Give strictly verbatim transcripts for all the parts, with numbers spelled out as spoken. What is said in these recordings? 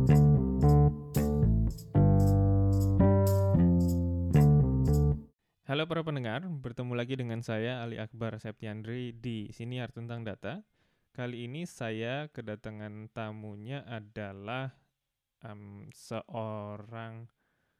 Halo para pendengar, bertemu lagi dengan saya Ali Akbar Septiandri di Siniar Tentang Data. Kali ini saya kedatangan tamunya adalah um, seorang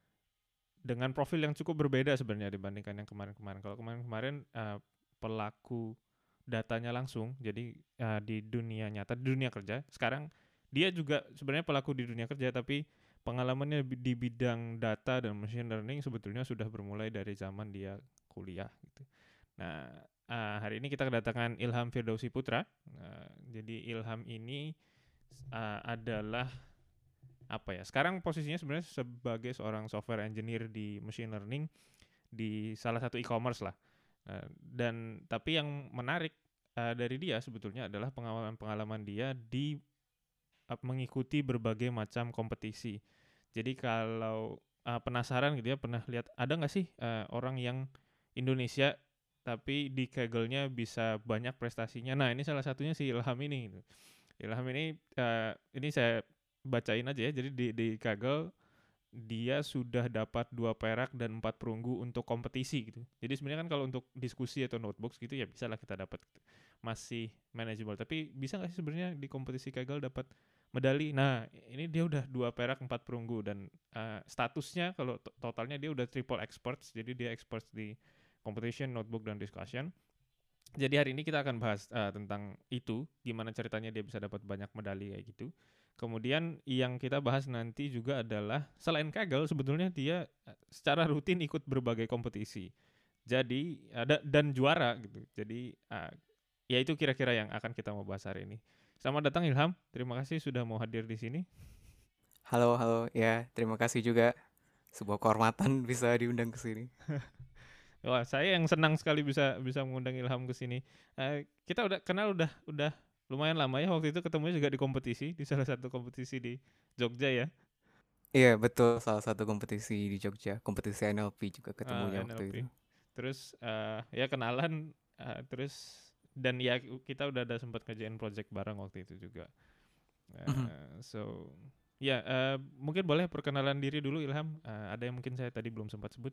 dengan profil yang cukup berbeda sebenarnya dibandingkan yang kemarin-kemarin. Kalau kemarin-kemarin uh, pelaku datanya langsung, jadi uh, di dunia nyata, di dunia kerja. Sekarang dia juga sebenarnya pelaku di dunia kerja, tapi pengalamannya di bidang data dan machine learning sebetulnya sudah bermulai dari zaman dia kuliah gitu. Nah, uh, hari ini kita kedatangan Ilham Firdausi Putra. Uh, jadi Ilham ini uh, adalah apa ya? Sekarang posisinya sebenarnya sebagai seorang software engineer di machine learning di salah satu e-commerce lah. Uh, dan tapi yang menarik uh, dari dia sebetulnya adalah pengalaman-pengalaman dia di uh, mengikuti berbagai macam kompetisi. Jadi kalau uh, penasaran gitu ya, pernah lihat ada nggak sih uh, orang yang Indonesia tapi di Kaggle-nya bisa banyak prestasinya. Nah ini salah satunya si Ilham ini. Gitu. Ilham ini uh, ini saya bacain aja ya. Jadi di, di Kaggle dia sudah dapat dua perak dan empat perunggu untuk kompetisi gitu. Jadi sebenarnya kan kalau untuk diskusi atau notebooks gitu ya bisa lah kita dapat gitu. Masih manageable. Tapi bisa nggak sih sebenarnya di kompetisi Kaggle dapat medali? Nah ini dia udah dua perak empat perunggu dan uh, statusnya kalau to- totalnya dia udah triple experts. Jadi dia experts di competition, notebook dan discussion. Jadi hari ini kita akan bahas uh, tentang itu, gimana ceritanya dia bisa dapat banyak medali kayak gitu. Kemudian yang kita bahas nanti juga adalah selain Kaggle sebetulnya dia secara rutin ikut berbagai kompetisi. Jadi ada dan juara gitu. Jadi uh, ya itu kira-kira yang akan kita mau bahas hari ini. Selamat datang Ilham. Terima kasih sudah mau hadir di sini. Halo, halo. Ya, terima kasih juga. Sebuah kehormatan bisa diundang ke sini. Wah, saya yang senang sekali bisa bisa mengundang Ilham ke sini. Uh, kita udah kenal udah udah lumayan lama ya, waktu itu ketemunya juga di kompetisi, di salah satu kompetisi di Jogja ya. Iya, betul. Salah satu kompetisi di Jogja. Kompetisi N L P juga Uh, ketemunya waktu itu. N L P. Terus uh, ya kenalan uh, terus dan ya kita udah ada sempat kerjain project bareng waktu itu juga. Mhm. Uh, so ya uh, mungkin boleh perkenalan diri dulu Ilham. Uh, ada yang mungkin saya tadi belum sempat sebut.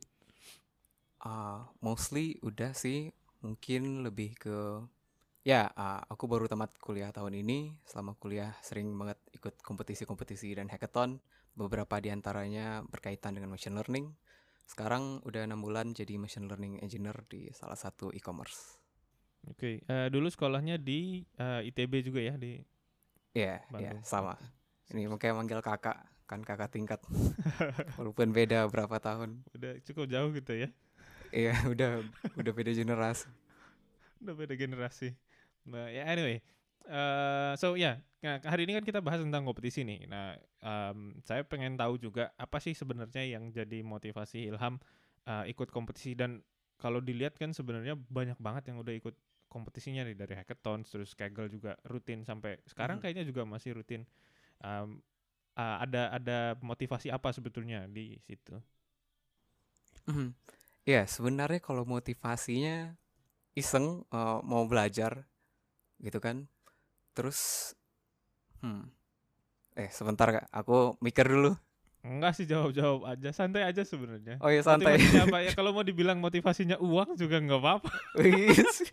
Ah, mostly udah sih. Mungkin lebih ke... Ya, ah, aku baru tamat kuliah tahun ini. Selama kuliah sering banget ikut kompetisi-kompetisi dan hackathon. Beberapa di antaranya berkaitan dengan machine learning. Sekarang udah enam bulan jadi machine learning engineer di salah satu e-commerce. Oke, okay. uh, dulu sekolahnya di uh, I T B juga ya di Iya, iya, Bandung. sama. Oke. Okay. Sip, Ini sip. makanya manggil kakak. Kan kakak tingkat. Walaupun beda berapa tahun. Udah cukup jauh gitu ya. Iya, udah udah beda generasi. Udah beda generasi. Nah, ya anyway. Uh, so ya, yeah. Nah, hari ini kan kita bahas tentang kompetisi nih. Nah, um, saya pengen tahu juga apa sih sebenarnya yang jadi motivasi Ilham uh, ikut kompetisi dan kalau dilihat kan sebenarnya banyak banget yang udah ikut kompetisinya nih dari hackathon, terus Kaggle juga rutin sampai sekarang Mhm. kayaknya juga masih rutin. Um, uh, ada ada motivasi apa sebetulnya di situ? Mhm. Ya, sebenarnya kalau motivasinya iseng eh, mau belajar gitu kan. Terus hmm, eh sebentar Kak, aku mikir dulu. Enggak sih, jawab-jawab aja, santai aja sebenarnya. Oh ya santai. Motivasinya apa ya? Kalau mau dibilang motivasinya uang juga nggak apa-apa. Wis.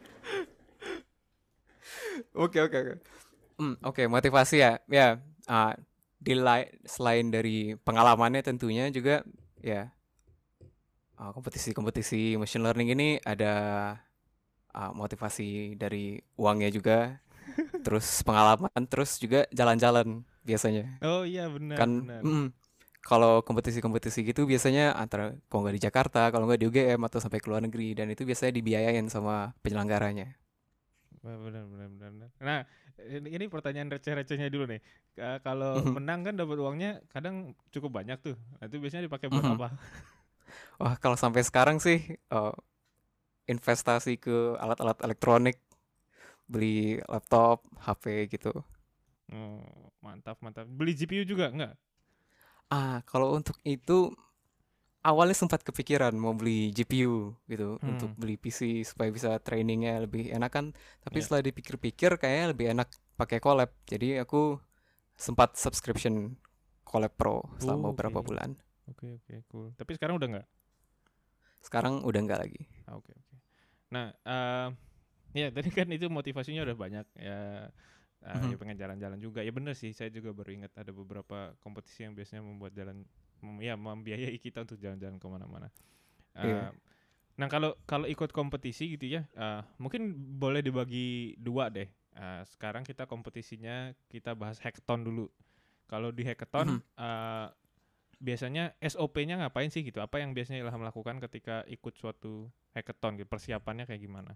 Oke oke oke. Hmm, oke, motivasi ya. Ya, ah, di lai- selain dari pengalamannya tentunya juga ya ah, kompetisi-kompetisi machine learning ini ada ah, motivasi dari uangnya juga, terus pengalaman, terus juga jalan-jalan biasanya. Oh iya, benar Kan benar. mm, kalau kompetisi-kompetisi gitu biasanya antara kalau nggak di Jakarta, kalau nggak di U G M atau sampai ke luar negeri dan itu biasanya dibiayain sama penyelenggaranya. Benar benar benar. benar. Nah, ini, ini pertanyaan receh-recehnya dulu nih. Ka- Kalau Mhm, menang kan dapat uangnya kadang cukup banyak tuh. Nah, itu biasanya dipakai buat mhm. apa? Wah, kalau sampai sekarang sih eh, investasi ke alat-alat elektronik, beli laptop, H P gitu. Oh, mantap mantap. Beli G P U juga enggak? Ah, kalau untuk itu awalnya sempat kepikiran mau beli G P U gitu untuk Hmm, beli P C supaya bisa trainingnya lebih enak kan. Tapi ya. setelah dipikir-pikir kayaknya lebih enak pakai collab. Jadi aku sempat subscription Collab Pro selama Oh, oke. beberapa bulan. Oke, oke, cool. Tapi sekarang udah nggak? Sekarang udah nggak lagi. Ah, oke, oke. Nah, eh ya tadi kan itu motivasinya udah banyak ya. eh, ya Mhm. pengen jalan-jalan juga. Ya bener sih, saya juga baru ingat ada beberapa kompetisi yang biasanya membuat jalan, mem- ya membiayai kita untuk jalan-jalan kemana-mana. Iya. Eh, nah kalau kalau ikut kompetisi gitu ya, eh, mungkin boleh dibagi dua deh. Eh, sekarang kita kompetisinya kita bahas hackathon dulu. Kalau di hackathon, Mhm. eh, biasanya S O P-nya ngapain sih gitu? Apa yang biasanya Ilham lakukan ketika ikut suatu hackathon gitu? Persiapannya kayak gimana?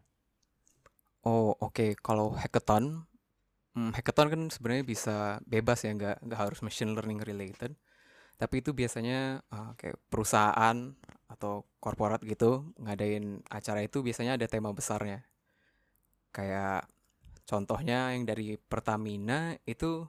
Oh, oke. Kalau hackathon, hmm, hackathon kan sebenarnya bisa bebas ya, nggak nggak harus machine learning related. Tapi itu biasanya uh, kayak perusahaan atau korporat gitu ngadain acara itu biasanya ada tema besarnya. Kayak contohnya yang dari Pertamina itu,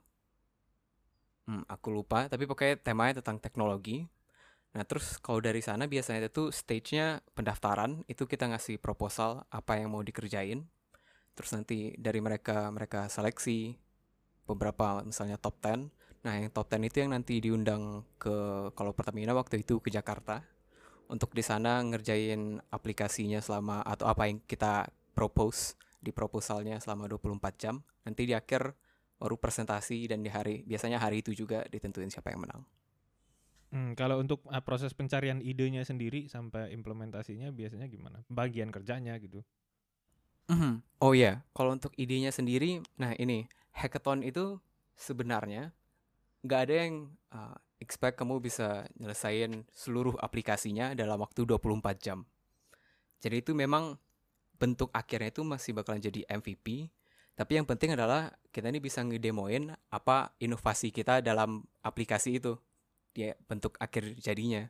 hmm, aku lupa, tapi pokoknya temanya tentang teknologi. Nah, terus kalau dari sana biasanya itu stage-nya pendaftaran, itu kita ngasih proposal apa yang mau dikerjain. Terus nanti dari mereka mereka seleksi beberapa misalnya top sepuluh. Nah, yang top sepuluh itu yang nanti diundang ke, kalau Pertamina waktu itu ke Jakarta untuk di sana ngerjain aplikasinya selama, atau apa yang kita propose di proposalnya selama dua puluh empat jam. Nanti di akhir baru presentasi, dan di hari biasanya hari itu juga ditentuin siapa yang menang. Hmm, kalau untuk uh, proses pencarian idenya sendiri sampai implementasinya biasanya gimana? Bagian kerjanya gitu. Mhm. Oh iya, kalau untuk idenya sendiri, nah ini hackathon itu sebenarnya nggak ada yang uh, expect kamu bisa nyelesain seluruh aplikasinya dalam waktu dua puluh empat jam. Jadi itu memang bentuk akhirnya itu masih bakalan jadi M V P, tapi yang penting adalah kita ini bisa ngedemoin apa inovasi kita dalam aplikasi itu, dia bentuk akhir jadinya.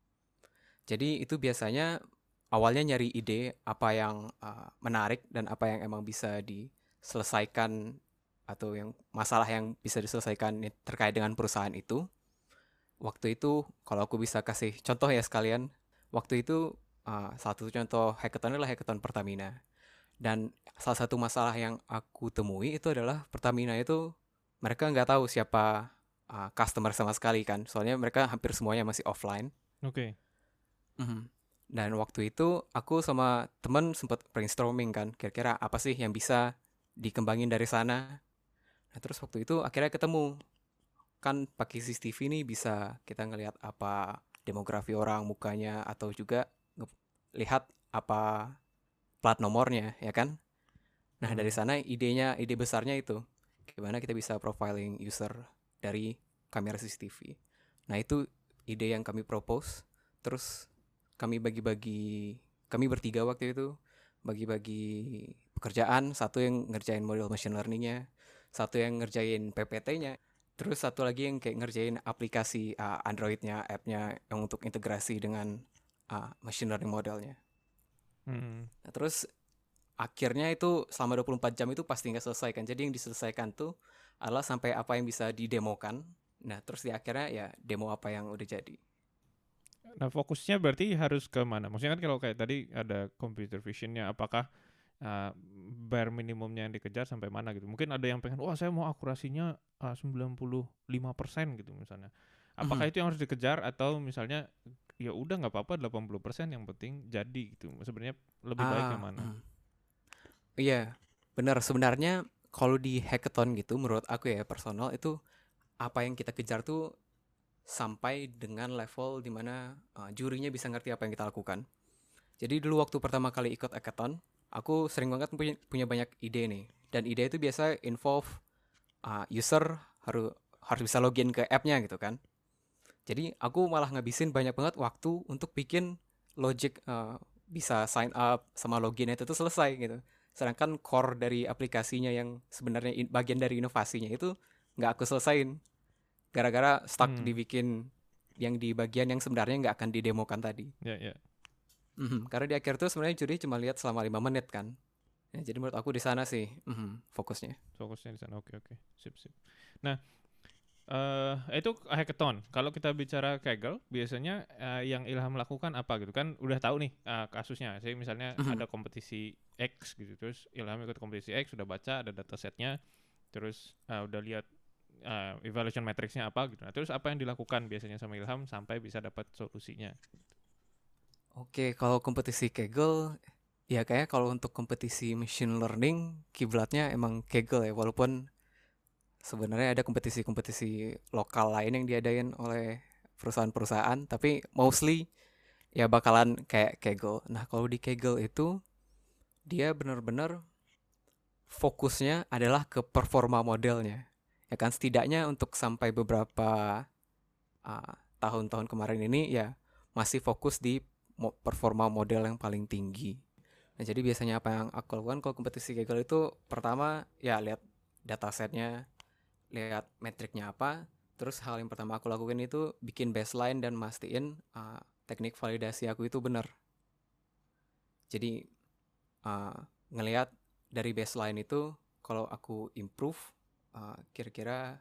Jadi itu biasanya awalnya nyari ide apa yang uh, menarik dan apa yang emang bisa diselesaikan, atau yang masalah yang bisa diselesaikan terkait dengan perusahaan itu. Waktu itu kalau aku bisa kasih contoh ya sekalian, waktu itu uh, satu contoh hackathon adalah hackathon Pertamina. Dan salah satu masalah yang aku temui itu adalah Pertamina itu mereka nggak tahu siapa uh, customer sama sekali kan. Soalnya mereka hampir semuanya masih offline. Oke. Mhm. Dan waktu itu aku sama temen sempat brainstorming kan, kira-kira apa sih yang bisa dikembangin dari sana. Nah, terus waktu itu akhirnya ketemu, kan pakai C C T V nih bisa kita ngelihat apa demografi orang mukanya, atau juga nge- lihat apa plat nomornya, ya kan? Nah, dari Hmm. sana idenya, ide besarnya itu gimana kita bisa profiling user dari kamera C C T V. Nah, itu ide yang kami propose. Terus kami bagi-bagi, kami bertiga waktu itu bagi-bagi pekerjaan, satu yang ngerjain model machine learningnya, satu yang ngerjain P P T-nya, terus satu lagi yang kayak ngerjain aplikasi uh, Android-nya, app-nya yang untuk integrasi dengan uh, machine learning modelnya. Hmm. Nah, terus akhirnya itu selama dua puluh empat jam itu pasti nggak selesai kan. Jadi yang diselesaikan tuh adalah sampai apa yang bisa didemokan. Nah, terus di akhirnya ya demo apa yang udah jadi. Nah, fokusnya berarti harus ke mana? Maksudnya kan kalau kayak tadi ada computer visionnya, apakah uh, bare minimumnya yang dikejar sampai mana gitu? Mungkin ada yang pengen, wah saya mau akurasinya uh, sembilan puluh lima persen gitu misalnya. Mhm. Apakah itu yang harus dikejar atau misalnya ya udah nggak apa-apa delapan puluh persen yang penting jadi gitu. Sebenarnya lebih baik yang Ah, mana? mhm. Iya, benar. Sebenarnya kalau di hackathon gitu, menurut aku ya personal itu apa yang kita kejar tuh sampai dengan level dimana uh, jurinya bisa ngerti apa yang kita lakukan. Jadi dulu waktu pertama kali ikut hackathon, aku sering banget punya, punya banyak ide nih. Dan ide itu biasa involve uh, user harus harus bisa login ke app-nya gitu kan. Jadi aku malah ngabisin banyak banget waktu untuk bikin logic uh, bisa sign up sama login itu tuh selesai gitu. Sedangkan core dari aplikasinya yang sebenarnya in- bagian dari inovasinya itu nggak aku selesain. Gara-gara stuck Hmm, dibikin yang di bagian yang sebenarnya nggak akan didemokan tadi. ya ya. Mhm. Karena di akhir tuh sebenarnya juri cuma lihat selama lima menit kan. Ya, jadi menurut aku di sana sih mhm, fokusnya. Fokusnya di sana. Oke oke. Sip sip. Nah, eh itu hackathon. Kalau kita bicara Kaggle, biasanya eh, yang Ilham lakukan apa gitu kan? Udah tahu nih eh, kasusnya. Saya misalnya Mhm. ada kompetisi X gitu, terus Ilham ikut kompetisi X, sudah baca ada datasetnya, terus eh, udah lihat uh, evaluation matrixnya apa gitu. Nah, terus apa yang dilakukan biasanya sama Ilham sampai bisa dapat solusinya? Oke, kalau kompetisi Kaggle, ya kayak kalau untuk kompetisi machine learning, kiblatnya emang Kaggle ya, walaupun sebenarnya ada kompetisi-kompetisi lokal lain yang diadain oleh perusahaan-perusahaan, tapi mostly ya bakalan kayak Kaggle. Nah, kalau di Kaggle itu dia benar-benar fokusnya adalah ke performa modelnya. Ya kan setidaknya untuk sampai beberapa uh, tahun-tahun kemarin ini ya masih fokus di mo- performa model yang paling tinggi. Nah, jadi biasanya apa yang aku lakukan kalau kompetisi Kaggle itu pertama ya lihat datasetnya, lihat metriknya apa. Terus hal yang pertama aku lakukan itu bikin baseline dan mastiin uh, teknik validasi aku itu benar. Jadi uh, ngelihat dari baseline itu kalau aku improve, uh, kira-kira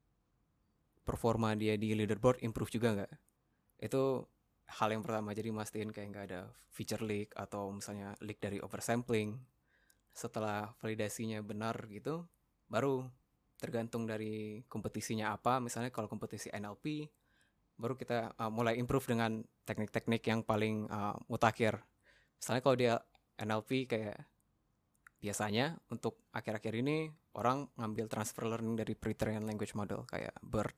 performa dia di leaderboard improve juga nggak? Itu hal yang pertama. Jadi mastiin kayak nggak ada feature leak atau misalnya leak dari oversampling. Setelah validasinya benar gitu, baru tergantung dari kompetisinya apa. Misalnya kalau kompetisi N L P, baru kita uh, mulai improve dengan teknik-teknik yang paling uh, mutakhir. Misalnya kalau dia N L P kayak biasanya untuk akhir-akhir ini orang ngambil transfer learning dari pre-trained language model kayak BERT,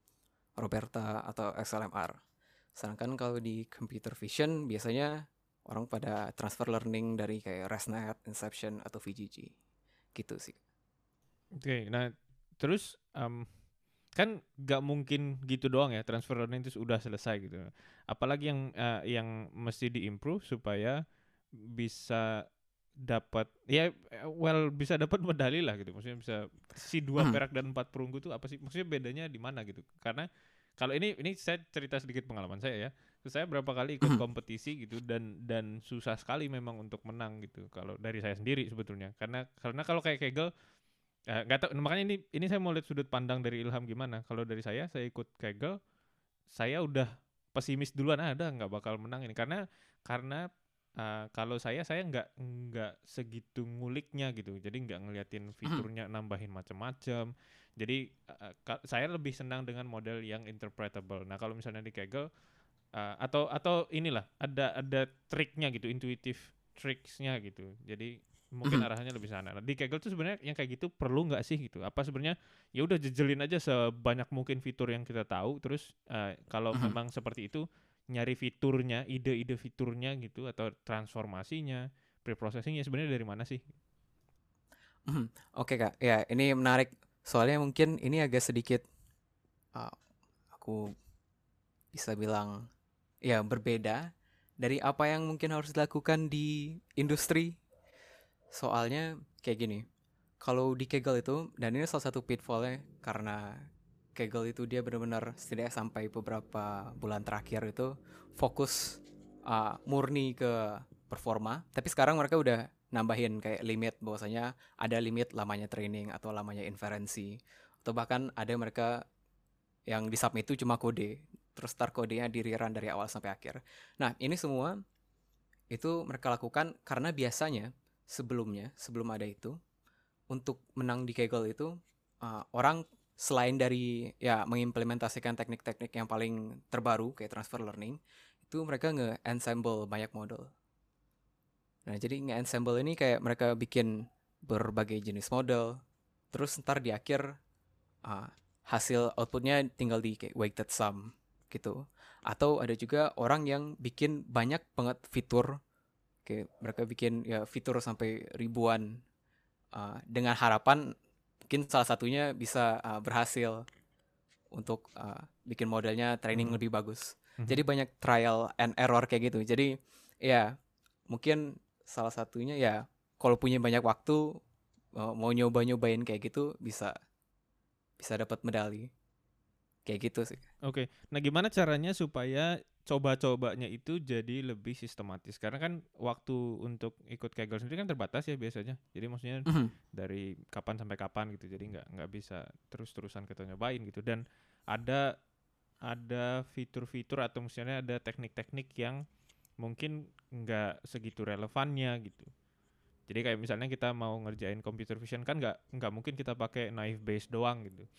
Roberta, atau X L M R. Sedangkan kalau di computer vision biasanya orang pada transfer learning dari kayak ResNet, Inception, atau V G G. Gitu sih. Oke, okay, nah terus um, kan nggak mungkin gitu doang ya transfer learning itu sudah selesai gitu. Apalagi yang uh, yang mesti diimprove supaya bisa dapat ya well bisa dapat medali lah gitu. Maksudnya bisa si dua perak dan empat perunggu itu apa sih? Maksudnya bedanya di mana gitu? Karena kalau ini ini saya cerita sedikit pengalaman saya ya. Saya berapa kali ikut kompetisi gitu dan dan susah sekali memang untuk menang gitu. Kalau dari saya sendiri sebetulnya. Karena karena kalau kayak Kegel nggak tahu, makanya ini ini saya mau lihat sudut pandang dari Ilham gimana. Kalau dari saya saya ikut Kegel, saya udah pesimis duluan, ada nggak bakal menang ini karena karena uh, kalau saya saya nggak nggak segitu nguliknya gitu, jadi nggak ngeliatin fiturnya nambahin macam-macam. Jadi uh, ka- saya lebih senang dengan model yang interpretable. Nah kalau misalnya di Kaggle uh, atau atau inilah ada ada triknya gitu, intuitive tricksnya gitu. Jadi mungkin arahnya lebih sana. Nah, di Kaggle tuh sebenarnya yang kayak gitu perlu nggak sih gitu? Apa sebenarnya ya udah jejelin aja sebanyak mungkin fitur yang kita tahu. Terus uh, kalau memang seperti itu nyari fiturnya, ide-ide fiturnya gitu atau transformasinya, preprocessingnya sebenarnya dari mana sih? Oke Kak, ya ini menarik. Soalnya mungkin ini agak sedikit uh, aku bisa bilang ya berbeda dari apa yang mungkin harus dilakukan di industri. Soalnya kayak gini, kalau di Kaggle itu, dan ini salah satu pitfallnya karena Kaggle itu dia benar-benar setidaknya sampai beberapa bulan terakhir itu fokus uh, murni ke performa. Tapi sekarang mereka udah nambahin kayak limit, bahwasanya ada limit lamanya training atau lamanya inferensi, atau bahkan ada mereka yang di submit itu cuma kode, terus start kodenya di rerun dari awal sampai akhir. Nah ini semua itu mereka lakukan karena biasanya sebelumnya sebelum ada itu untuk menang di Kaggle itu uh, orang selain dari ya mengimplementasikan teknik-teknik yang paling terbaru kayak transfer learning, itu mereka nge-ensemble banyak model. Nah jadi nge-ensemble ini kayak mereka bikin berbagai jenis model, terus ntar di akhir uh, hasil outputnya tinggal di kayak weighted sum gitu. Atau ada juga orang yang bikin banyak banget fitur, kayak mereka bikin ya fitur sampai ribuan uh, dengan harapan mungkin salah satunya bisa uh, berhasil untuk uh, bikin modelnya training Mm-hmm. lebih bagus. Mm-hmm. Jadi banyak trial and error kayak gitu. Jadi ya mungkin salah satunya ya kalau punya banyak waktu uh, mau nyoba-nyobain kayak gitu bisa bisa dapat medali. Kayak gitu sih. Oke, nah gimana caranya supaya coba-cobanya itu jadi lebih sistematis? Karena kan waktu untuk ikut Kaggle sendiri kan terbatas ya biasanya. Jadi maksudnya Mhm. dari kapan sampai kapan gitu. Jadi nggak nggak bisa terus-terusan kita nyobain gitu. Dan ada ada fitur-fitur atau misalnya ada teknik-teknik yang mungkin nggak segitu relevannya gitu. Jadi kayak misalnya kita mau ngerjain computer vision kan nggak nggak mungkin kita pakai naive Bayes doang gitu.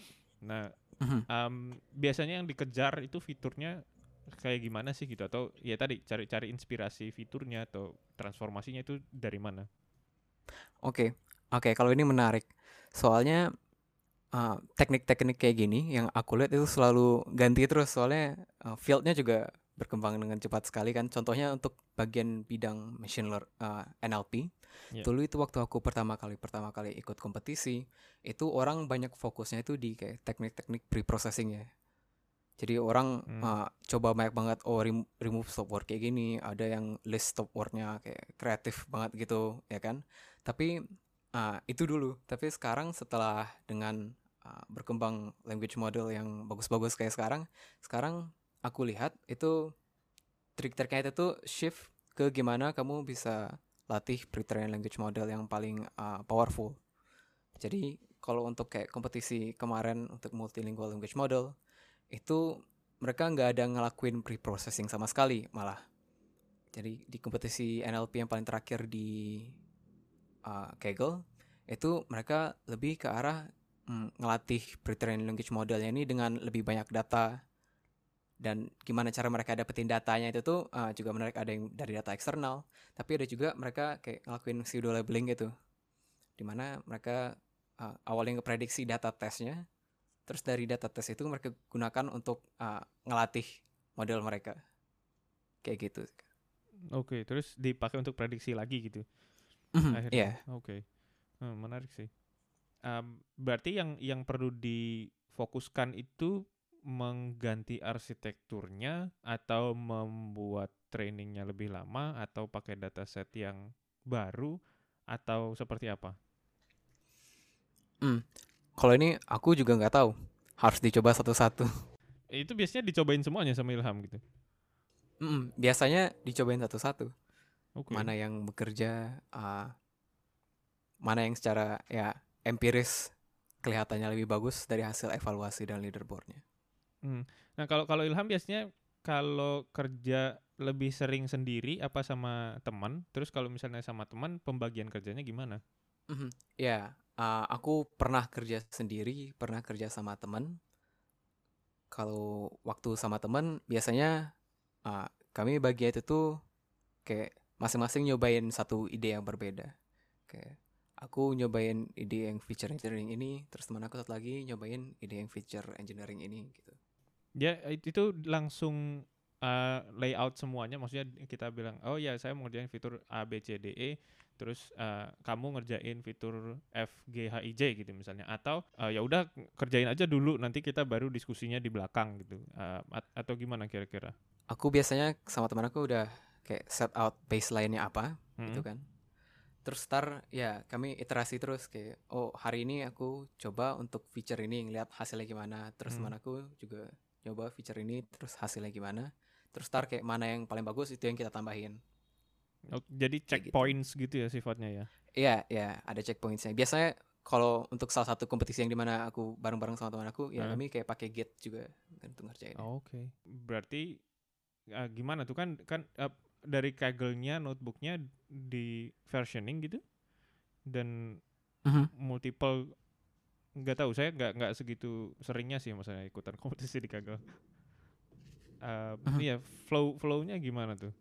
Nah, Mhm. um, biasanya yang dikejar itu fiturnya kayak gimana sih gitu, atau ya tadi cari-cari inspirasi fiturnya atau transformasinya itu dari mana? Oke, oke kalau ini menarik. Soalnya uh, teknik-teknik kayak gini yang aku lihat itu selalu ganti terus. Soalnya uh, field-nya juga berkembang dengan cepat sekali kan. Contohnya untuk bagian bidang machine learn uh, N L P. Ya. Dulu itu waktu aku pertama kali pertama kali ikut kompetisi, itu orang banyak fokusnya itu di kayak teknik-teknik pre-processing ya. Jadi orang Hmm. uh, coba banyak banget oh rem- remove stop word kayak gini, ada yang list stop wordnya kayak kreatif banget gitu ya kan. Tapi uh, itu dulu. Tapi sekarang setelah dengan uh, berkembang language model yang bagus-bagus kayak sekarang, sekarang aku lihat itu trik-triknya itu tuh shift ke gimana kamu bisa latih pre-trained language model yang paling uh, powerful. Jadi kalau untuk kayak kompetisi kemarin untuk multilingual language model itu mereka nggak ada ngelakuin pre-processing sama sekali malah. Jadi di kompetisi N L P yang paling terakhir di uh, Kaggle itu mereka lebih ke arah mm, ngelatih pre-trained language modelnya ini dengan lebih banyak data dan gimana cara mereka dapetin datanya itu tuh uh, juga menarik, ada yang dari data eksternal tapi ada juga mereka kayak ngelakuin pseudo labeling gitu dimana mereka uh, awalnya ngeprediksi data tesnya. Terus dari data tes itu mereka gunakan untuk uh, ngelatih model mereka. Kayak gitu. Oke, terus dipakai untuk prediksi lagi gitu Iya. akhirnya. Oke. Hmm, menarik sih. Um, berarti yang yang perlu difokuskan itu mengganti arsitekturnya atau membuat trainingnya lebih lama atau pakai dataset yang baru atau seperti apa? Hmm. Kalau ini aku juga nggak tahu. Harus dicoba satu-satu. Itu biasanya dicobain semuanya sama Ilham gitu. Mm, biasanya dicobain satu-satu. Oke. Mana yang bekerja, uh, mana yang secara ya empiris kelihatannya lebih bagus dari hasil evaluasi dan leaderboardnya. Hmm. Nah, kalau kalau Ilham biasanya kalau kerja lebih sering sendiri apa sama teman? Terus kalau misalnya sama teman, pembagian kerjanya gimana? Mhm. Ya, uh, aku pernah kerja sendiri, pernah kerja sama teman. Kalau waktu sama teman biasanya uh, kami bagi itu tuh kayak masing-masing nyobain satu ide yang berbeda. Kayak aku nyobain ide yang feature engineering ini, terus teman aku satu lagi nyobain ide yang feature engineering ini gitu. Ya it- itu langsung uh, layout semuanya, maksudnya kita bilang oh ya saya mau ngerjain fitur A B C D E, terus uh, kamu ngerjain fitur F G H I J gitu misalnya, atau uh, ya udah kerjain aja dulu nanti kita baru diskusinya di belakang gitu. Uh, at- atau gimana kira-kira? Aku biasanya sama teman aku udah kayak set out baseline-nya apa gitu Hmm. kan. Terus ntar ya kami iterasi terus kayak oh hari ini aku coba untuk feature ini ngeliat hasilnya gimana. Terus Hmm. teman aku juga coba feature ini terus hasilnya gimana. Terus ntar kayak mana yang paling bagus itu yang kita tambahin Oh, jadi kayak gitu. checkpoints gitu ya sifatnya ya. Iya, ya, ada checkpointsnya. Biasanya kalau untuk salah satu kompetisi yang dimana aku bareng-bareng sama teman aku, ya Heeh. kami kayak pakai Git juga kan untuk ngerjainnya. Oh, oke. Okay. Berarti uh, gimana tuh kan kan uh, dari Kaggle-nya notebooknya di versioning gitu dan Mhm. multiple, nggak tahu, saya nggak nggak segitu seringnya sih maksudnya ikutan kompetisi di Kaggle. Uh, Mhm. iya, flow flownya gimana tuh?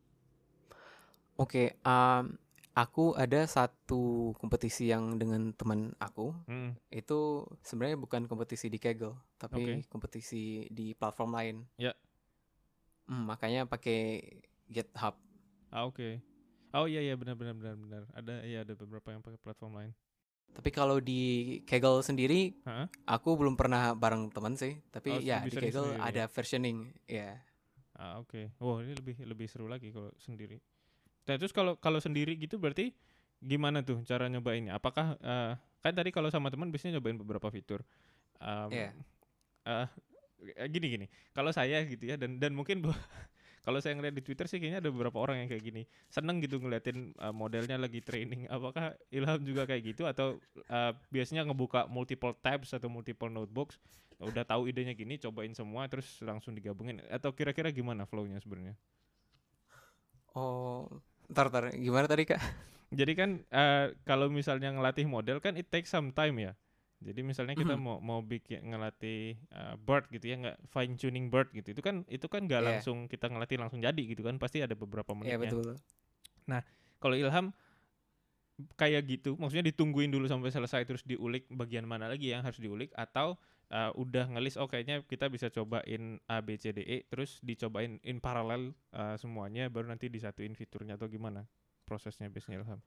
Oke, um, aku ada satu kompetisi yang dengan teman aku. Hmm. Itu sebenarnya bukan kompetisi di Kaggle, Oke. Okay. tapi kompetisi di platform lain. Ya. Hmm, makanya pakai GitHub. Ah, oke. Okay. Oh iya iya benar benar benar benar. Ada iya ada beberapa yang pakai platform lain. Tapi kalau di Kaggle sendiri, Hah? aku belum pernah bareng teman sih. Oh, Tapi ya lebih di sering Kaggle sendiri. ada versioning, ya. Ah, oke. Okay. Wow, ini lebih lebih seru lagi kalau sendiri. Nah, terus kalau kalau sendiri gitu berarti gimana tuh cara nyobainnya? Apakah uh, kan tadi kalau sama teman biasanya nyobain beberapa fitur. Um, Ya. uh, gini gini. Kalau saya gitu ya dan dan mungkin kalau saya ngeliat di Twitter sih kayaknya ada beberapa orang yang kayak gini. Seneng gitu ngeliatin uh, modelnya lagi training. Apakah Ilham juga kayak gitu atau uh, biasanya ngebuka multiple tabs atau multiple notebooks, udah tahu idenya gini, cobain semua terus langsung digabungin, atau kira-kira gimana flow-nya sebenarnya? Oh, ntar, ntar. Gimana tadi, Kak? Jadi kan uh, kalau misalnya ngelatih model kan it takes some time ya. Jadi misalnya kita Mhm. mau mau bikin ngelatih uh, bird gitu ya, nggak fine tuning bird gitu. Itu kan itu kan nggak Iya, langsung kita ngelatih langsung jadi gitu kan, pasti ada beberapa iya menitnya. betul. Nah, kalau Ilham kayak gitu, maksudnya ditungguin dulu sampai selesai terus diulik bagian mana lagi yang harus diulik, atau uh, udah ngelis oh kayaknya kita bisa cobain A B C D E terus dicobain in paralel uh, semuanya baru nanti disatuin fiturnya, atau gimana prosesnya biasanya Ilham?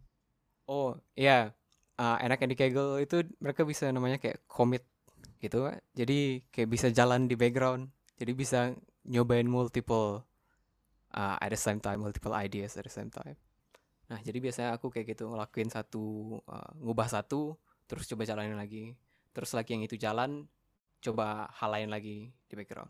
Oh, iya. Ah, enaknya di Kaggle itu mereka bisa namanya kayak commit gitu. Jadi kayak bisa jalan di background. Jadi bisa nyobain multiple uh, at the same time, multiple ideas at the same time. Nah, jadi biasanya aku kayak gitu ngelakuin satu, uh, ngubah satu, terus coba jalanin lagi. Terus lagi yang itu jalan, coba hal lain lagi di background.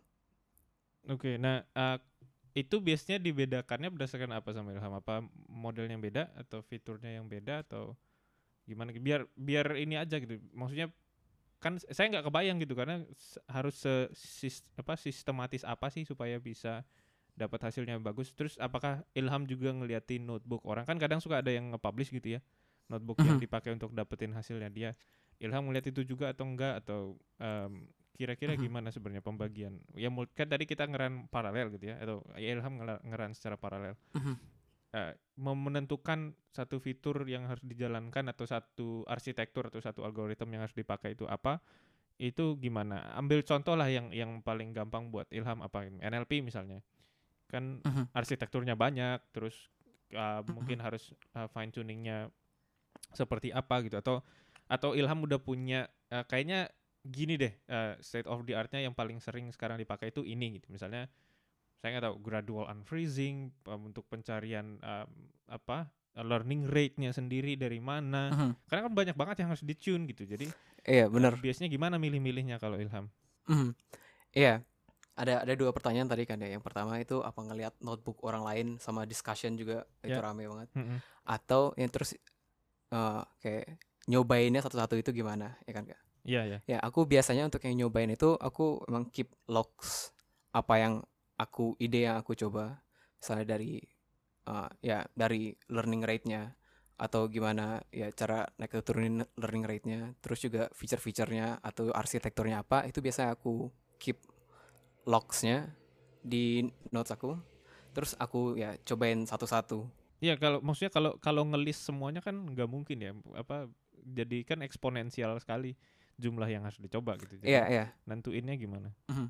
Oke, nah uh, itu biasanya dibedakannya berdasarkan apa sama Ilham? Apa modelnya yang beda atau fiturnya yang beda atau gimana? Biar biar ini aja gitu. Maksudnya kan saya nggak kebayang gitu karena s- harus se sis- apa sistematis apa sih supaya bisa dapat hasilnya bagus. Terus apakah Ilham juga ngeliatin notebook orang, kan kadang suka ada yang nge-publish gitu ya, notebook yang Mhm, dipakai untuk dapetin hasilnya dia. Ilham ngeliat itu juga atau enggak, atau em, kira-kira mhm, gimana sebenarnya pembagian? Ya mul- kan tadi kita ngeran paralel gitu ya, atau ya Ilham ngela- ngeran secara paralel. mhm, Eh, mau menentukan satu fitur yang harus dijalankan atau satu arsitektur atau satu algoritma yang harus dipakai itu apa, itu gimana? Ambil contoh lah yang yang paling gampang buat Ilham, apa N L P misalnya. Kan mhm, arsitekturnya banyak, terus uh, mhm, mungkin harus uh, fine tuningnya seperti apa gitu, atau atau Ilham udah punya uh, kayaknya gini deh, uh, state of the artnya yang paling sering sekarang dipakai itu ini gitu. Misalnya saya nggak tahu gradual unfreezing um, untuk pencarian um, apa learning rate-nya sendiri dari mana. mhm. Karena kan banyak banget yang harus di-tune gitu. Jadi Iya, uh, bener. biasanya gimana milih-milihnya kalau Ilham? Mhm. Iya, ada ada dua pertanyaan tadi kan ya. Yang pertama itu apa ngelihat notebook orang lain sama discussion juga itu Ya, rame banget. mm-mm. Atau yang terus eh, kayak nyobainnya satu-satu itu gimana, ya kan Kak? Iya ya. Ya, aku biasanya untuk yang nyobain itu aku emang keep logs apa yang aku ide yang aku coba. Misalnya dari eh, ya dari learning rate-nya atau gimana ya cara naik turunin learning rate-nya, terus juga feature-featurenya atau arsitekturnya apa, itu biasanya aku keep logs-nya di notes aku. Terus aku ya cobain satu-satu. Iya, kalau maksudnya kalau kalau ngelis semuanya kan nggak mungkin ya, apa jadi kan eksponensial sekali jumlah yang harus dicoba gitu. Iya, Jadi iya. nentuinnya gimana? Mhm.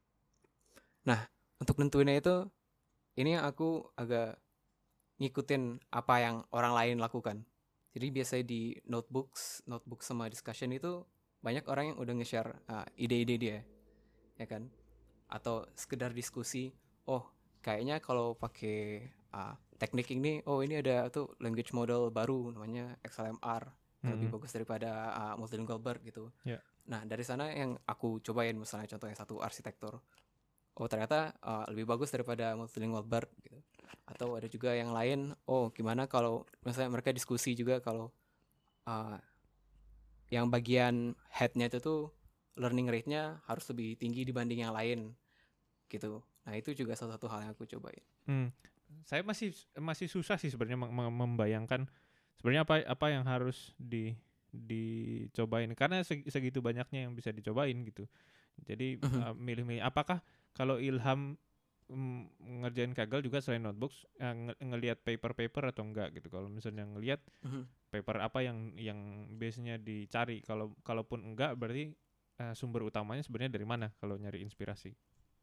Nah, untuk nentuinnya itu ini yang aku agak ngikutin apa yang orang lain lakukan. Jadi biasanya di notebooks, notebook sama discussion itu banyak orang yang udah nge-share uh, ide-ide dia, ya kan? Atau sekedar diskusi, oh kayaknya kalau pakai uh, teknik ini, oh ini ada tuh language model baru namanya X L M R yang lebih Mm-mm. bagus daripada uh, multilingual BERT gitu. Ya. Nah dari sana yang aku cobain misalnya contohnya satu arsitektur, oh ternyata uh, lebih bagus daripada multilingual BERT gitu. Atau ada juga yang lain, oh gimana kalau misalnya mereka diskusi juga kalau uh, yang bagian headnya itu tuh learning rate-nya harus lebih tinggi dibanding yang lain gitu. Nah itu juga salah satu hal yang aku cobain. Hmm. Saya masih masih susah sih sebenarnya mem- mem- membayangkan sebenarnya apa apa yang harus di dicobain karena seg- segitu banyaknya yang bisa dicobain gitu. Jadi Mhm, uh, milih-milih apakah kalau Ilham mm, ngerjain Kaggle juga selain notebooks uh, nge- ngelihat paper-paper atau enggak gitu. Kalau misalnya ngelihat mhm, paper apa yang yang biasanya dicari, kalau kalaupun enggak berarti uh, sumber utamanya sebenarnya dari mana kalau nyari inspirasi?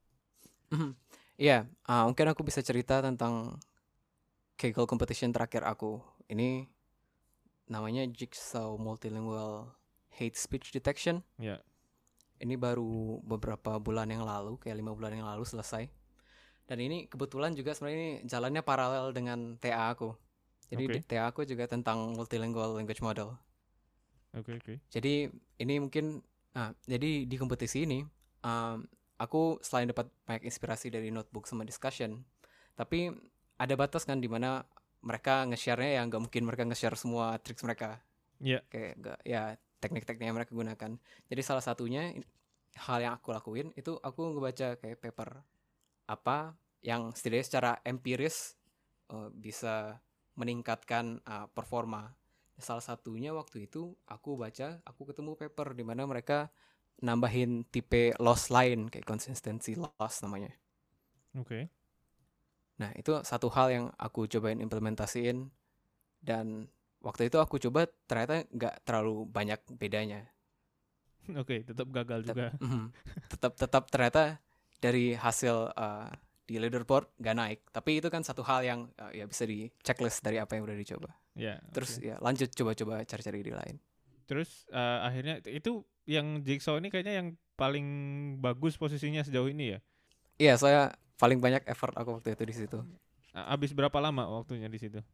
mhm. Iya, ah, mungkin aku bisa cerita tentang Kaggle competition terakhir aku. Ini namanya Jigsaw Multilingual Hate Speech Detection. Ya, Ini baru beberapa bulan yang lalu, kayak lima bulan yang lalu selesai. Dan ini kebetulan juga sebenarnya ini jalannya paralel dengan T A aku. Jadi oke. T A aku juga tentang multilingual language model. Oke, oke. Jadi ini mungkin, ah, jadi di kompetisi ini um, aku selain dapat banyak inspirasi dari notebook sama discussion, tapi ada batas kan di mana mereka nge-share-nya ya nggak mungkin mereka nge-share semua tricks mereka, Ya. kayak nggak ya teknik-teknik yang mereka gunakan. Jadi salah satunya hal yang aku lakuin itu aku ngebaca kayak paper apa yang setidaknya secara empiris uh, bisa meningkatkan uh, performa. Salah satunya waktu itu aku baca, aku ketemu paper di mana mereka nambahin tipe loss lain kayak consistency loss namanya. Oke. Okay. Nah, itu satu hal yang aku cobain implementasiin, dan waktu itu aku coba ternyata nggak terlalu banyak bedanya. Oke, okay, tetap gagal Tetap, juga. mm, tetap tetap ternyata dari hasil uh, di leaderboard nggak naik. Tapi itu kan satu hal yang uh, ya bisa di checklist dari apa yang udah dicoba. Ya. Terus Okay. ya lanjut coba-coba cari-cari ide lain. Terus uh, akhirnya itu yang Jigsaw ini kayaknya yang paling bagus posisinya sejauh ini ya? Iya, saya paling banyak effort aku waktu itu di situ. Abis berapa lama waktunya di situ?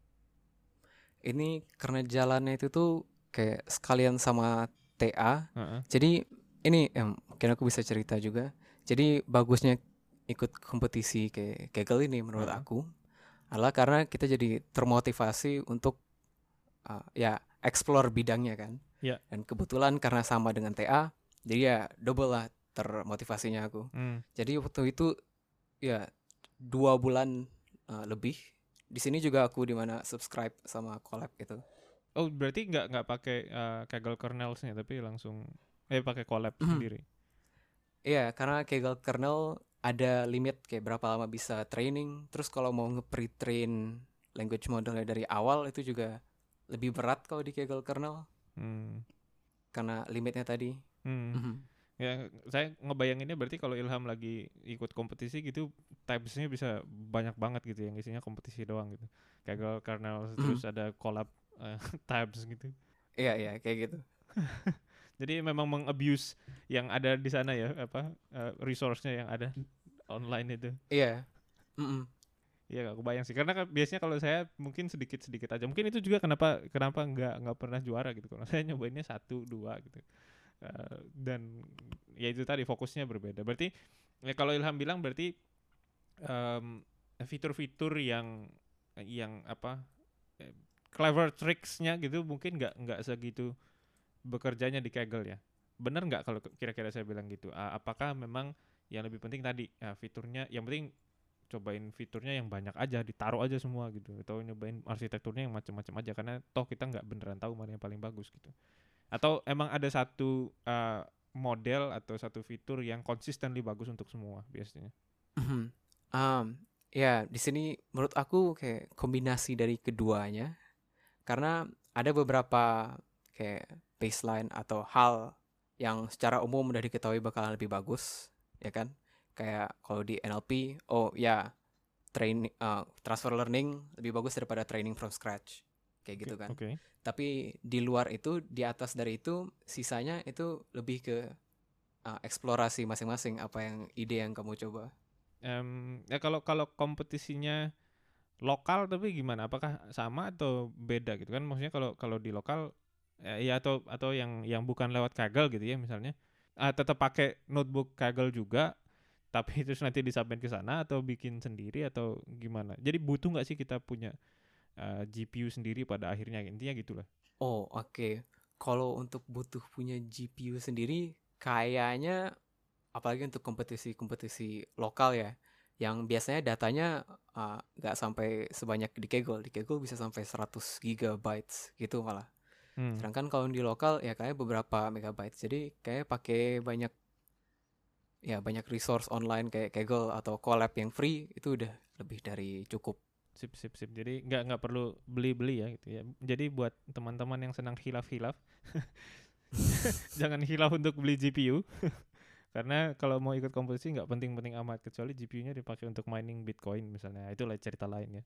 Ini karena jalannya itu tuh kayak sekalian sama T A. Uh-uh. Jadi ini eh, mungkin aku bisa cerita juga. Jadi bagusnya ikut kompetisi kayak Kaggle ini menurut uh-uh. aku adalah karena kita jadi termotivasi untuk uh, ya explore bidangnya kan. Yeah. Dan kebetulan karena sama dengan T A, jadi ya double lah termotivasinya aku. Mm. Jadi waktu itu ya dua bulan uh, lebih. Di sini juga aku di mana subscribe sama collab gitu. Oh, berarti nggak nggak pakai uh, Kaggle kernelsnya tapi langsung eh pakai collab mm. sendiri. Iya, karena Kaggle kernel ada limit kayak berapa lama bisa training. Terus kalau mau nge-pre-train language modelnya dari awal itu juga lebih berat kalau di Kaggle kernel. Hmm. Karena limitnya tadi. Hmm. Mm-hmm. Ya, saya ngebayanginnya berarti kalau Ilham lagi ikut kompetisi gitu, types-nya bisa banyak banget gitu yang isinya kompetisi doang gitu. Kaggle kernel mm-hmm. terus ada collab uh, types gitu. Iya, iya, kayak gitu. Jadi memang meng-abuse yang ada di sana ya, apa uh, resource-nya yang ada online itu. Iya. Mm-mm. Iya, gak kebayang sih. Karena kan biasanya kalau saya mungkin sedikit-sedikit aja. Mungkin itu juga kenapa kenapa nggak nggak pernah juara gitu. Kalau saya nyobainnya satu dua gitu. Uh, dan ya itu tadi fokusnya berbeda. Berarti ya kalau Ilham bilang berarti um, fitur-fitur yang yang apa clever tricks-nya gitu mungkin nggak nggak segitu bekerjanya di Kaggle ya. Benar nggak kalau kira-kira saya bilang gitu? Uh, apakah memang yang lebih penting tadi uh, fiturnya, yang penting cobain fiturnya yang banyak aja, ditaruh aja semua gitu, atau nyobain arsitekturnya yang macam-macam aja, karena toh kita nggak beneran tahu mana yang paling bagus gitu. Atau emang ada satu uh, model atau satu fitur yang consistently bagus untuk semua biasanya? Mm-hmm. Um, ya di sini menurut aku kayak kombinasi dari keduanya, karena ada beberapa kayak baseline atau hal yang secara umum udah diketahui bakalan lebih bagus, ya kan? Kayak kalau di N L P, oh ya training uh, transfer learning lebih bagus daripada training from scratch, kayak gitu kan. Okay. Tapi di luar itu, di atas dari itu, sisanya itu lebih ke uh, eksplorasi masing-masing, apa yang ide yang kamu coba. Um, ya kalau kalau kompetisinya lokal tapi gimana? Apakah sama atau beda gitu kan? Maksudnya kalau kalau di lokal ya, ya atau atau yang yang bukan lewat Kaggle gitu ya misalnya, uh, tetap pakai notebook Kaggle juga, tapi terus nanti disubmit ke sana atau bikin sendiri atau gimana? Jadi butuh nggak sih kita punya uh, G P U sendiri pada akhirnya, intinya gitulah. Oh oke, okay. Kalau untuk butuh punya G P U sendiri, kayaknya apalagi untuk kompetisi-kompetisi lokal ya, yang biasanya datanya nggak uh, sampai sebanyak di Kaggle. Di Kaggle bisa sampai seratus gigabytes gitu malah. Hmm. Sedangkan kalau di lokal ya kayak beberapa megabytes. Jadi kayak pakai banyak ya banyak resource online kayak Kaggle atau Colab yang free itu udah lebih dari cukup. Sip sip sip. Jadi nggak nggak perlu beli-beli ya gitu ya. Jadi buat teman-teman yang senang hilaf-hilaf, jangan hilaf untuk beli G P U. Karena kalau mau ikut kompetisi nggak penting-penting amat, kecuali G P U-nya dipakai untuk mining Bitcoin misalnya. Itu lah cerita lain ya.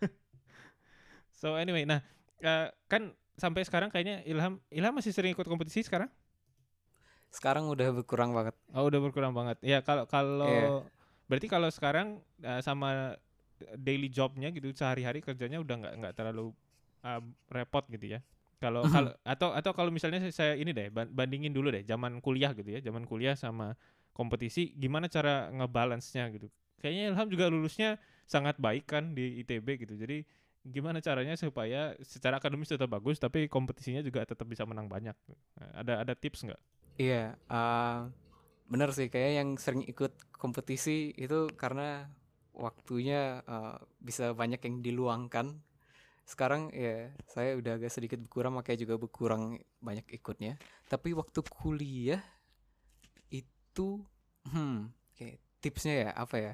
So anyway, nah uh, kan sampai sekarang kayaknya Ilham Ilham masih sering ikut kompetisi sekarang? Sekarang udah berkurang banget. Oh, udah berkurang banget. Ya kalau kalau yeah. Berarti kalau sekarang uh, sama daily jobnya gitu, sehari-hari kerjanya udah nggak nggak terlalu uh, repot gitu ya. Kalau kalau atau atau kalau misalnya saya ini deh bandingin dulu deh zaman kuliah gitu ya, zaman kuliah sama kompetisi, gimana cara ngebalance-nya gitu. Kayaknya Ilham juga lulusnya sangat baik kan di I T B gitu. Jadi gimana caranya supaya secara akademis tetap bagus tapi kompetisinya juga tetap bisa menang banyak. Nah, ada ada tips nggak? Iya, uh, benar sih, kayak yang sering ikut kompetisi itu karena waktunya uh, bisa banyak yang diluangkan. Sekarang ya saya udah agak sedikit berkurang, makanya juga berkurang banyak ikutnya. Tapi waktu kuliah itu, hmm, kayak tipsnya ya apa ya?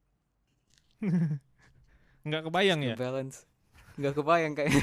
Nggak Tips kebayang ya? ngebalance. Nggak kebayang kayak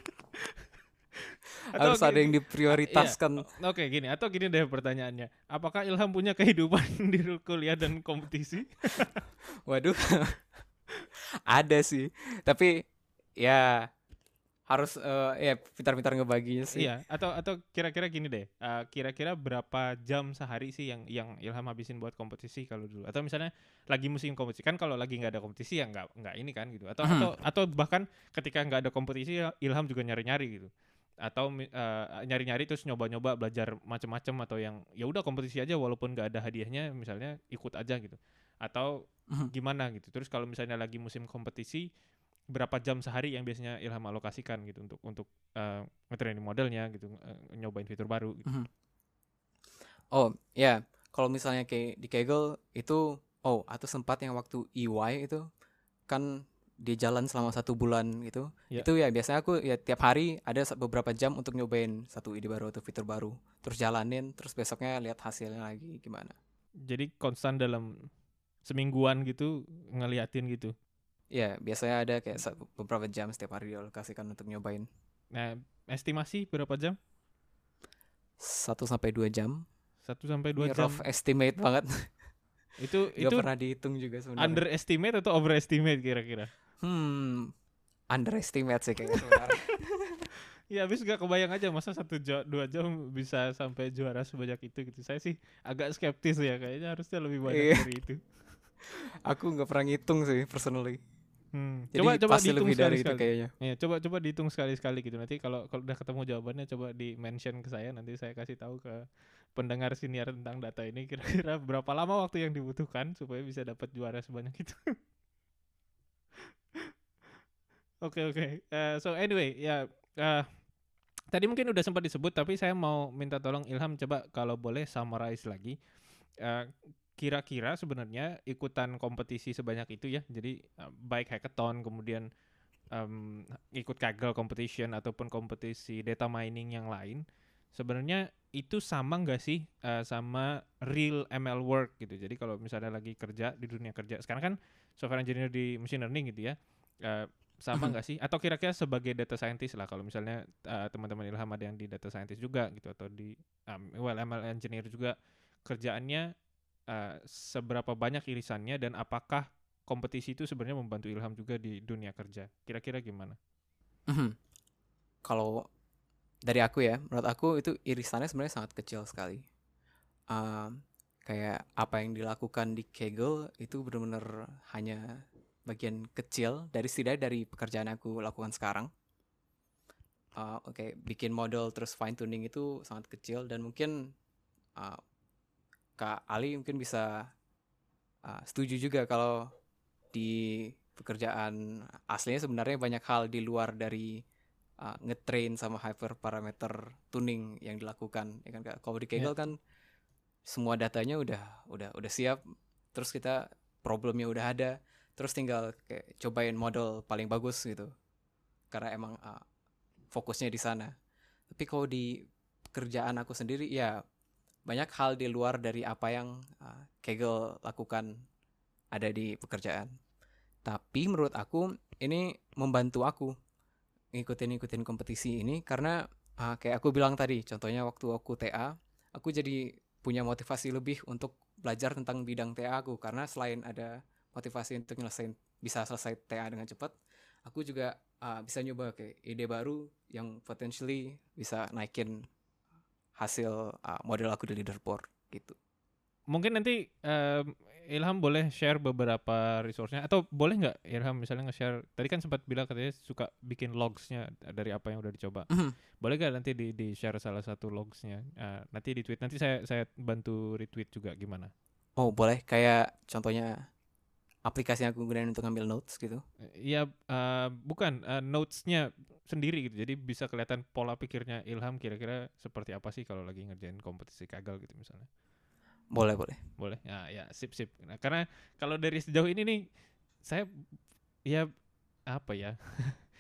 Atau harus ada gini, yang ah, iya, diprioritaskan. o- oke gini, atau gini deh pertanyaannya. Apakah Ilham punya kehidupan di kuliah dan kompetisi? Waduh, ada sih. Tapi ya harus eh, ya pintar-pintar ngebaginya sih. Iya, atau atau kira-kira gini deh. eh, kira-kira berapa jam sehari sih yang yang Ilham habisin buat kompetisi kalau dulu? Atau misalnya lagi musim kompetisi kan kalau lagi nggak ada kompetisi ya nggak nggak ini kan gitu. Atau atau atau bahkan ketika nggak ada kompetisi ya Ilham juga nyari-nyari gitu. Atau mi- eh, nyari-nyari terus nyoba-nyoba belajar macam-macam atau yang ya udah kompetisi aja walaupun nggak ada hadiahnya misalnya ikut aja gitu. Atau gimana gitu. Terus kalau misalnya lagi musim kompetisi berapa jam sehari yang biasanya Ilham alokasikan gitu untuk untuk uh, nge-training modelnya gitu, uh, nyobain fitur baru gitu. Oh ya, kalau misalnya kayak di Kegel itu, oh atau sempat yang waktu E Y itu kan di jalan selama satu bulan gitu. Ya. Itu ya biasanya aku ya tiap hari ada sa- beberapa jam untuk nyobain satu ide baru atau fitur baru. Terus jalanin, terus besoknya lihat hasilnya lagi gimana. Jadi konstan dalam semingguan gitu ngeliatin gitu. Ya biasanya ada kayak sa- beberapa jam setiap hari dialokasikan untuk nyobain. Nah, estimasi berapa jam? Satu sampai dua jam. Satu sampai dua Ini jam. rough estimate banget. Itu Gak itu pernah dihitung juga sebenarnya. underestimate atau overestimate kira-kira? Hmm, underestimate sih kayaknya sebenarnya. Ya habis gak kebayang aja masa satu jam dua jam bisa sampai juara sebanyak itu gitu. Saya sih agak skeptis ya, kayaknya harusnya lebih banyak Iya. dari itu. Aku nggak pernah ngitung sih personally. Hmm. Jadi Coba coba pasti dihitung lebih dari itu sekali-sekali. kayaknya. Ya, coba coba dihitung sekali-sekali gitu. Nanti kalau kalau udah ketemu jawabannya coba di mention ke saya, nanti saya kasih tahu ke pendengar siniar tentang data ini kira-kira berapa lama waktu yang dibutuhkan supaya bisa dapat juara sebanyak itu. Oke oke. Eh, so anyway, ya eh, tadi mungkin udah sempat disebut tapi saya mau minta tolong Ilham coba kalau boleh summarize lagi. Eh, kira-kira sebenarnya ikutan kompetisi sebanyak itu ya. Jadi eh, baik hackathon kemudian um, ikut Kaggle competition ataupun kompetisi data mining yang lain, sebenarnya itu sama nggak sih uh, sama real M L work gitu. Jadi kalau misalnya lagi kerja di dunia kerja sekarang kan software engineer di machine learning gitu ya, uh, sama nggak sih? Atau kira-kira sebagai data scientist lah kalau misalnya uh, teman-teman Ilham ada yang di data scientist juga gitu atau di um, well M L engineer juga, kerjaannya uh, seberapa banyak irisannya dan apakah kompetisi itu sebenarnya membantu Ilham juga di dunia kerja. Kira-kira gimana? Kalau dari aku ya, menurut aku itu irisannya sebenarnya sangat kecil sekali. Um, kayak apa yang dilakukan di Kaggle itu benar-benar hanya bagian kecil dari setidaknya dari pekerjaan yang aku lakukan sekarang. Uh, Oke, okay, bikin model terus fine tuning itu sangat kecil dan mungkin uh, Kak Ali mungkin bisa uh, setuju juga kalau di pekerjaan aslinya sebenarnya banyak hal di luar dari uh, ngetrain sama hyperparameter tuning yang dilakukan ya kan Kak. Kalau di Kaggle yeah. kan semua datanya udah udah udah siap, terus kita problemnya udah ada, terus tinggal kayak cobain model paling bagus gitu karena emang uh, fokusnya di sana. Tapi kalau di pekerjaan aku sendiri ya banyak hal di luar dari apa yang uh, Kaggle lakukan ada di pekerjaan. Tapi menurut aku ini membantu aku ngikutin-ngikutin kompetisi ini karena uh, kayak aku bilang tadi, contohnya waktu aku T A, aku jadi punya motivasi lebih untuk belajar tentang bidang T A aku karena selain ada motivasi untuk nyelesain bisa selesai T A dengan cepat, aku juga uh, bisa nyoba kayak ide baru yang potentially bisa naikin hasil uh, model aku di leaderboard gitu. Mungkin nanti um, Ilham boleh share beberapa resource-nya atau boleh nggak Ilham misalnya nge-share, tadi kan sempat bilang katanya suka bikin logs-nya dari apa yang udah dicoba. Mm-hmm. Boleh nggak nanti di, di share salah satu logs-nya, uh, nanti di tweet, nanti saya saya bantu retweet juga gimana? Oh boleh, kayak contohnya aplikasi yang aku gunain untuk ngambil notes gitu? Iya, uh, bukan uh, notes-nya sendiri gitu, jadi bisa kelihatan pola pikirnya Ilham kira-kira seperti apa sih kalau lagi ngerjain kompetisi Kaggle gitu misalnya. Boleh, boleh. Boleh. Ya, ya, sip, sip. Nah, karena kalau dari sejauh ini nih saya ya apa ya?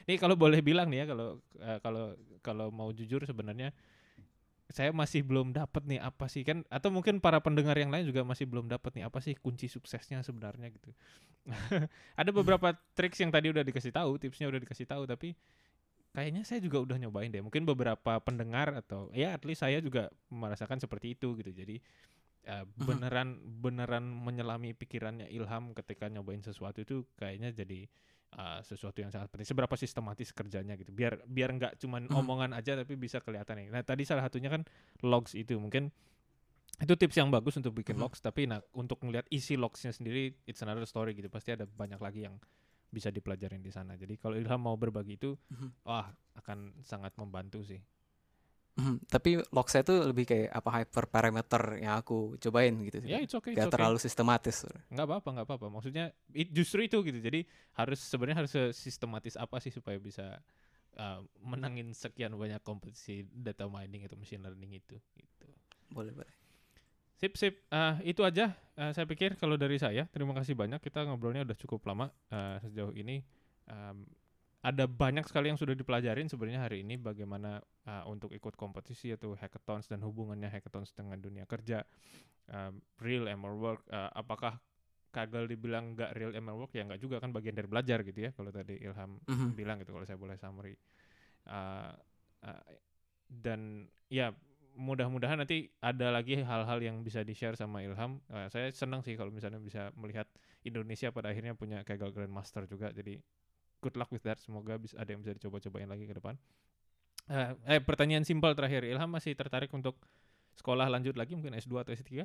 Ini kalau boleh bilang nih ya, kalau uh, kalau kalau mau jujur sebenarnya saya masih belum dapat nih apa sih kan, atau mungkin para pendengar yang lain juga masih belum dapat nih apa sih kunci suksesnya sebenarnya gitu. Ada beberapa triks yang tadi udah dikasih tahu, tipsnya udah dikasih tahu, tapi kayaknya saya juga udah nyobain deh. Mungkin beberapa pendengar atau ya at least saya juga merasakan seperti itu gitu. Jadi uh, beneran beneran menyelami pikirannya Ilham ketika nyobain sesuatu itu kayaknya jadi uh, sesuatu yang sangat penting. Seberapa sistematis kerjanya gitu. Biar biar nggak cuman omongan aja tapi bisa kelihatan nih. Nah tadi salah satunya kan logs itu, mungkin itu tips yang bagus untuk bikin logs. Tapi nah untuk ngelihat isi logsnya sendiri it's another story gitu. Pasti ada banyak lagi yang bisa dipelajarin di sana. Jadi kalau Ilham mau berbagi itu, wah akan sangat membantu sih. Hmm, tapi log saya tuh lebih kayak apa hyperparameter yang aku cobain gitu. Ya, it's okay, Gak it's terlalu okay. sistematis. Nggak apa-apa, nggak apa-apa. Maksudnya it, justru itu gitu. Jadi harus sebenarnya harus sistematis apa sih supaya bisa uh, menangin sekian banyak kompetisi data mining atau machine learning itu. Gitu. Boleh boleh. Sip sip. Uh, itu aja. Uh, saya pikir kalau dari saya. Terima kasih banyak. Kita ngobrolnya udah cukup lama uh, sejauh ini. Um, ada banyak sekali yang sudah dipelajarin sebenarnya hari ini, bagaimana uh, untuk ikut kompetisi atau hackathons dan hubungannya hackathons dengan dunia kerja, um, real M L work. Uh, apakah Kaggle dibilang nggak real M L work? Ya nggak juga kan, bagian dari belajar gitu ya. Kalau tadi Ilham mm-hmm. bilang gitu, kalau saya boleh summary. Uh, uh, dan ya mudah-mudahan nanti ada lagi hal-hal yang bisa di-share sama Ilham. Uh, saya senang sih kalau misalnya bisa melihat Indonesia pada akhirnya punya Kaggle Grandmaster juga. Jadi good luck with that. Semoga bisa ada yang bisa dicoba-cobain lagi ke depan. Uh, eh pertanyaan simpel terakhir, Ilham masih tertarik untuk sekolah lanjut lagi, mungkin S dua atau S tiga?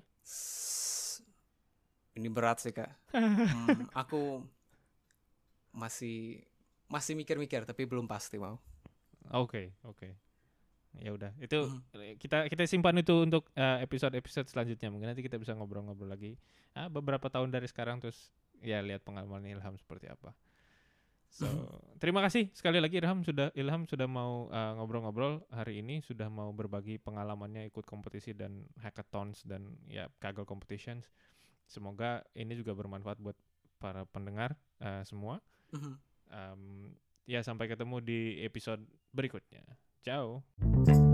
Ini berat sih kak. hmm, aku masih masih mikir-mikir tapi belum pasti mau. Oke okay, oke. Okay. Ya udah, itu hmm. kita kita simpan itu untuk uh, episode-episode selanjutnya. Mungkin nanti kita bisa ngobrol-ngobrol lagi. Ah, beberapa tahun dari sekarang terus ya lihat pengalaman Ilham seperti apa. So, mm-hmm. terima kasih sekali lagi Ilham sudah Ilham sudah mau uh, ngobrol-ngobrol hari ini, sudah mau berbagi pengalamannya ikut kompetisi dan hackathons dan ya Kaggle competitions. Semoga ini juga bermanfaat buat para pendengar uh, semua. Mm-hmm. Um, ya sampai ketemu di episode berikutnya. Ciao.